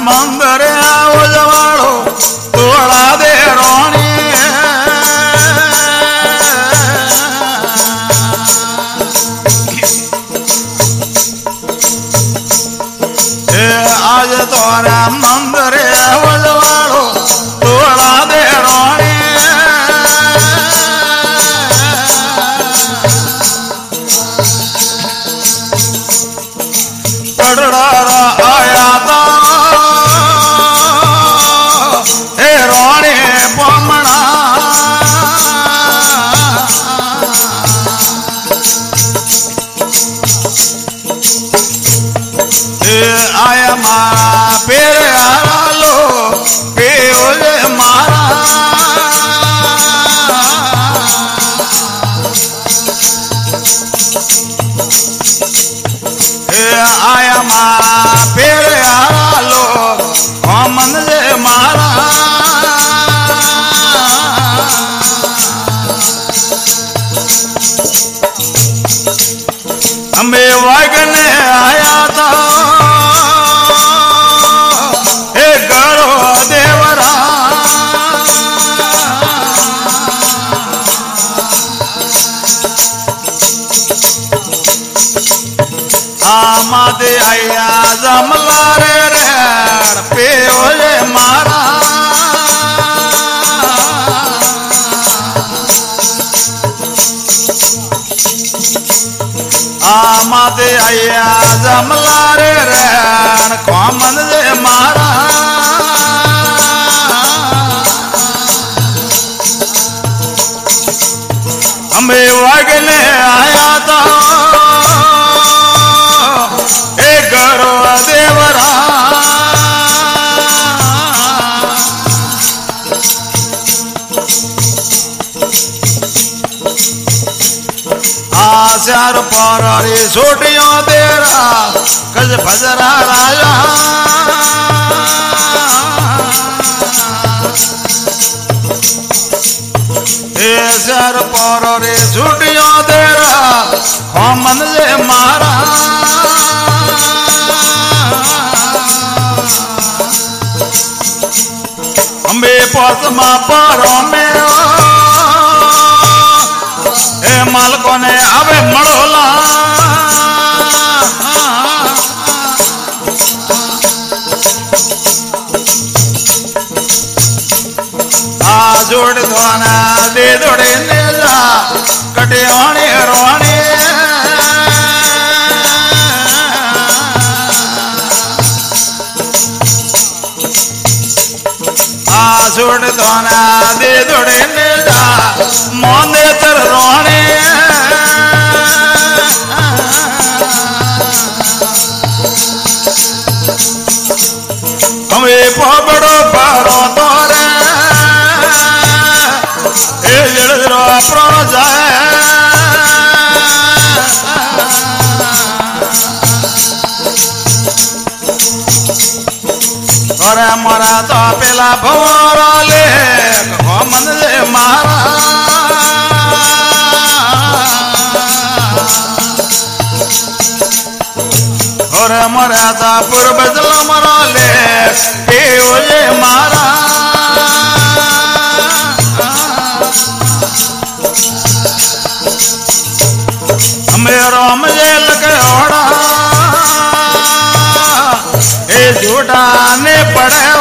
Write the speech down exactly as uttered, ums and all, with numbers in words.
मंदिर उजवाड़ो तोड़ा दे रोणी आज तोरा मंदिर उजवाड़ो तोड़ा दे रोणी आया था हे रोणे पमणा आया मारा पेरे लो पे मारा आया मारा पेरे लो मन जे मारा हमें वगने आया था हे गरो देवरा आमादे आया जमलारे रे पे ओले मारा आमादे आया जमलारे रे कौमन जे मारा हमें वगने आया था ए गरो देवरा आचार पारी छोटियों तेरा कज भजरा राजा सर पारी छोटियों तेरा हमन जे मारा हमें पसमा पारो में ए मालको ने आवे मड़ोला आ जोड़ धोना दे दोड़े ने जा कटे वाणी रोणी आ जोड़ धोना दे दोड़े ने जा मोंदे तर रोणी हमें पबड़ो पारो तोरे ए जड़ो प्रो जाए तोरे मोरा तो पेला भवरा ले मन ले मारा और मोरा तो पूर्व जल मरा ले के ओले मारा मेरो मुझे लगे ओढ़ा ए झूठा ने पड़े